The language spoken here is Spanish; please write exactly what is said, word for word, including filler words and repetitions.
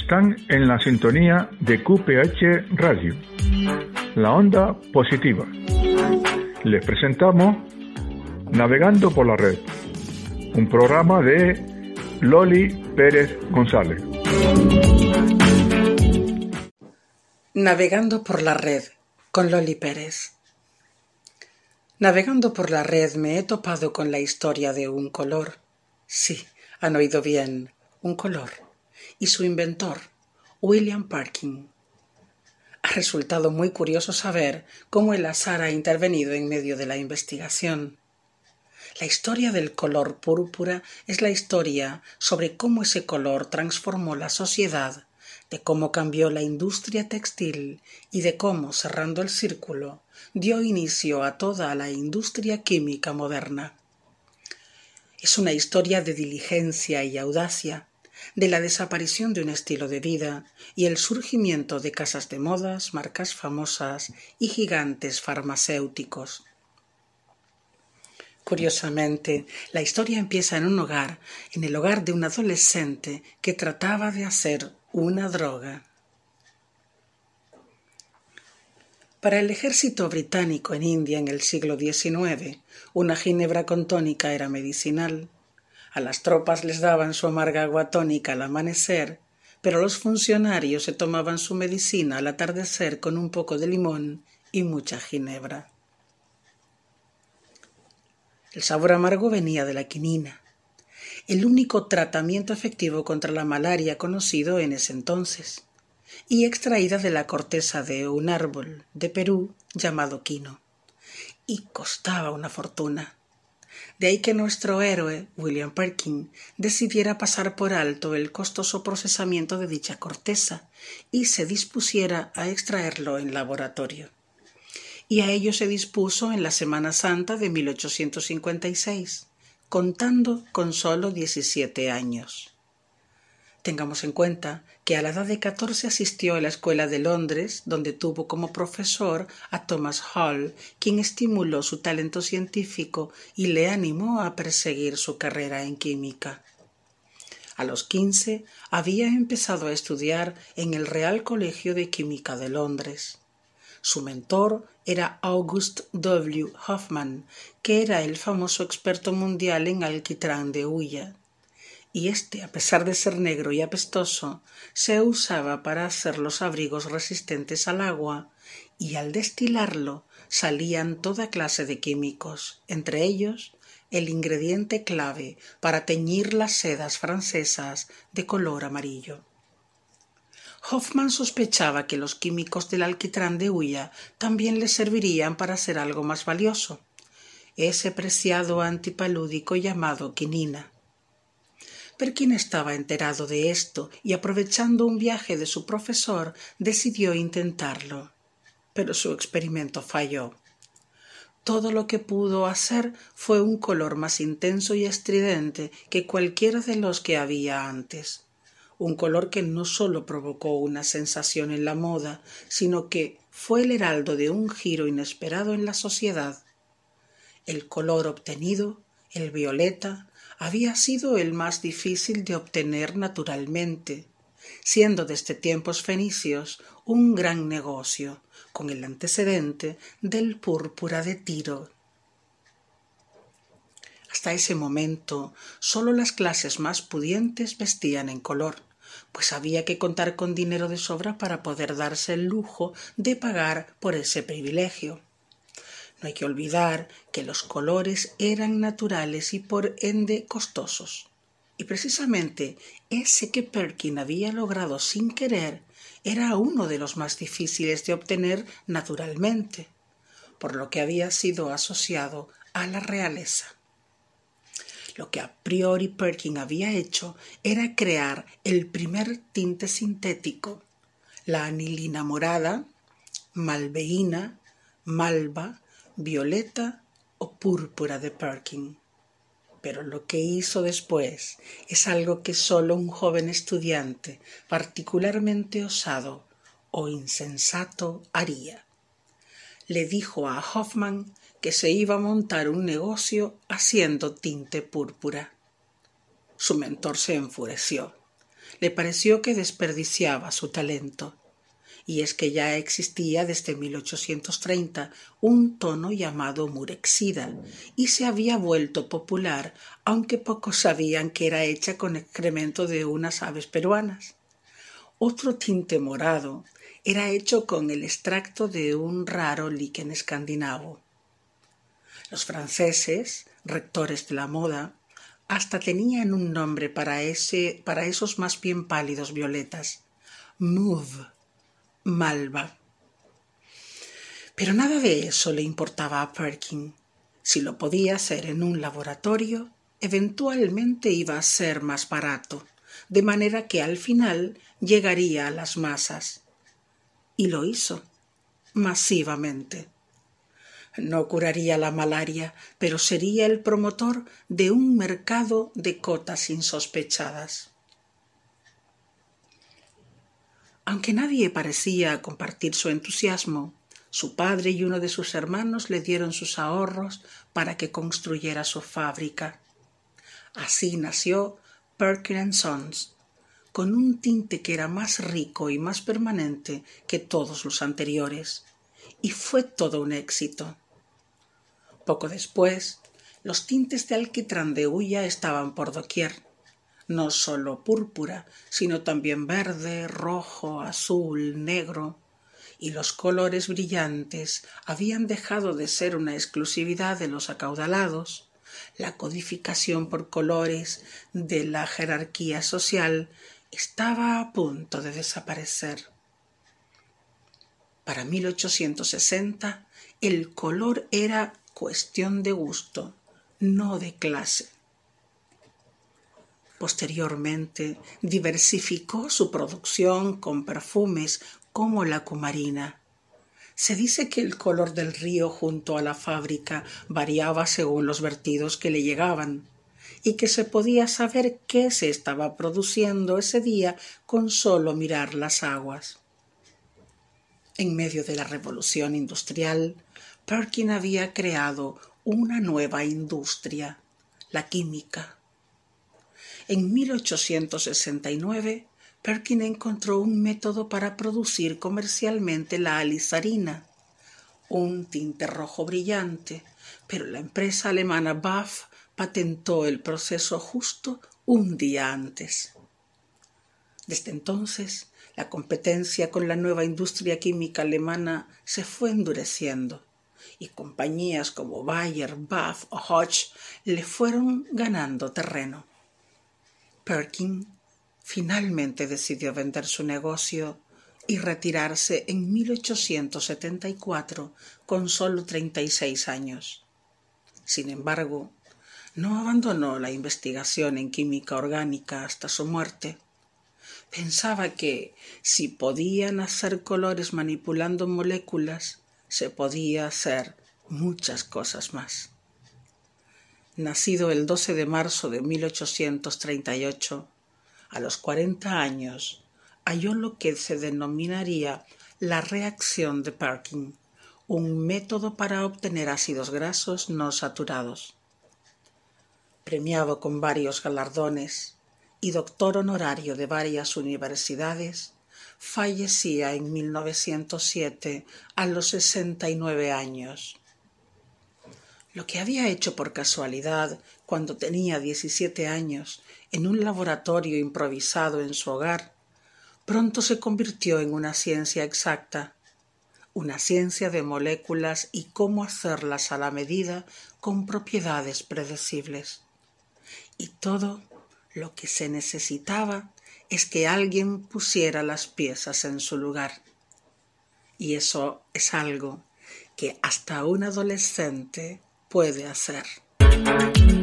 Están en la sintonía de Q P H Radio, la onda positiva. Les presentamos Navegando por la Red, un programa de Loli Pérez González. Navegando por la Red, con Loli Pérez. Navegando por la red me he topado con la historia de un color. Sí, han oído bien, un color. Y su inventor, William Perkin. Ha resultado muy curioso saber cómo el azar ha intervenido en medio de la investigación. La historia del color púrpura es la historia sobre cómo ese color transformó la sociedad, de cómo cambió la industria textil y de cómo, cerrando el círculo, dio inicio a toda la industria química moderna. Es una historia de diligencia y audacia, de la desaparición de un estilo de vida y el surgimiento de casas de modas, marcas famosas y gigantes farmacéuticos. Curiosamente, la historia empieza en un hogar, en el hogar de un adolescente que trataba de hacer una droga. Para el ejército británico en India en el siglo diecinueve, una ginebra con tónica era medicinal. A las tropas les daban su amarga agua tónica al amanecer, pero los funcionarios se tomaban su medicina al atardecer con un poco de limón y mucha ginebra. El sabor amargo venía de la quinina, el único tratamiento efectivo contra la malaria conocido en ese entonces, y extraída de la corteza de un árbol de Perú llamado quino, y costaba una fortuna. De ahí que nuestro héroe, William Perkin, decidiera pasar por alto el costoso procesamiento de dicha corteza y se dispusiera a extraerlo en laboratorio. Y a ello se dispuso en la Semana Santa de mil ochocientos cincuenta y seis, contando con solo diecisiete años. Tengamos en cuenta que a la edad de catorce asistió a la Escuela de Londres, donde tuvo como profesor a Thomas Hall, quien estimuló su talento científico y le animó a perseguir su carrera en química. A los quince había empezado a estudiar en el Real Colegio de Química de Londres. Su mentor era August W. Hofmann, que era el famoso experto mundial en alquitrán de hulla. Y este, a pesar de ser negro y apestoso, se usaba para hacer los abrigos resistentes al agua, y al destilarlo salían toda clase de químicos, entre ellos el ingrediente clave para teñir las sedas francesas de color amarillo. Hofmann sospechaba que los químicos del alquitrán de hulla también le servirían para hacer algo más valioso, ese preciado antipalúdico llamado quinina. Perkin estaba enterado de esto y, aprovechando un viaje de su profesor, decidió intentarlo. Pero su experimento falló. Todo lo que pudo hacer fue un color más intenso y estridente que cualquiera de los que había antes. Un color que no solo provocó una sensación en la moda, sino que fue el heraldo de un giro inesperado en la sociedad. El color obtenido, el violeta, había sido el más difícil de obtener naturalmente, siendo desde tiempos fenicios un gran negocio, con el antecedente del púrpura de Tiro. Hasta ese momento, solo las clases más pudientes vestían en color, pues había que contar con dinero de sobra para poder darse el lujo de pagar por ese privilegio. No hay que olvidar que los colores eran naturales y por ende costosos. Y precisamente ese que Perkin había logrado sin querer era uno de los más difíciles de obtener naturalmente, por lo que había sido asociado a la realeza. Lo que a priori Perkin había hecho era crear el primer tinte sintético, la anilina morada, malveína, malva, violeta o púrpura de Perkin. Pero lo que hizo después es algo que solo un joven estudiante particularmente osado o insensato haría. Le dijo a Hofmann que se iba a montar un negocio haciendo tinte púrpura. Su mentor se enfureció. le pareció que desperdiciaba su talento. Y es que ya existía desde mil ochocientos treinta un tono llamado murexida y se había vuelto popular, aunque pocos sabían que era hecha con excremento de unas aves peruanas. Otro tinte morado era hecho con el extracto de un raro liquen escandinavo. Los franceses, rectores de la moda, hasta tenían un nombre para, ese, para esos más bien pálidos violetas: mauve, malva. Pero nada de eso le importaba a Perkin. Si lo podía hacer en un laboratorio, eventualmente iba a ser más barato, de manera que al final llegaría a las masas. Y lo hizo, masivamente. No curaría la malaria, pero sería el promotor de un mercado de cotas insospechadas. Aunque nadie parecía compartir su entusiasmo, su padre y uno de sus hermanos le dieron sus ahorros para que construyera su fábrica. Así nació Perkin and Sons, con un tinte que era más rico y más permanente que todos los anteriores, y fue todo un éxito. Poco después, los tintes de alquitrán de hulla estaban por doquier. No solo púrpura, sino también verde, rojo, azul, negro, y los colores brillantes habían dejado de ser una exclusividad de los acaudalados. La codificación por colores de la jerarquía social estaba a punto de desaparecer. Para mil ochocientos sesenta, el color era cuestión de gusto, no de clase. Posteriormente, diversificó su producción con perfumes como la cumarina. Se dice que el color del río junto a la fábrica variaba según los vertidos que le llegaban y que se podía saber qué se estaba produciendo ese día con solo mirar las aguas. En medio de la revolución industrial, Perkin había creado una nueva industria, la química. En mil ochocientos sesenta y nueve, Perkin encontró un método para producir comercialmente la alizarina, un tinte rojo brillante, pero la empresa alemana B A F patentó el proceso justo un día antes. Desde entonces, la competencia con la nueva industria química alemana se fue endureciendo, y compañías como Bayer, B A F o Hodge le fueron ganando terreno. Perkin finalmente decidió vender su negocio y retirarse en mil ochocientos setenta y cuatro con solo treinta y seis años. Sin embargo, no abandonó la investigación en química orgánica hasta su muerte. Pensaba que, si podían hacer colores manipulando moléculas, se podía hacer muchas cosas más. Nacido el doce de marzo de mil ochocientos treinta y ocho, a los cuarenta años, halló lo que se denominaría la reacción de Perkin, un método para obtener ácidos grasos no saturados. Premiado con varios galardones y doctor honorario de varias universidades, fallecía en mil novecientos siete a los sesenta y nueve años. Lo que había hecho por casualidad cuando tenía diecisiete años en un laboratorio improvisado en su hogar, pronto se convirtió en una ciencia exacta, una ciencia de moléculas y cómo hacerlas a la medida con propiedades predecibles. Y todo lo que se necesitaba es que alguien pusiera las piezas en su lugar. Y eso es algo que hasta un adolescente puede hacer.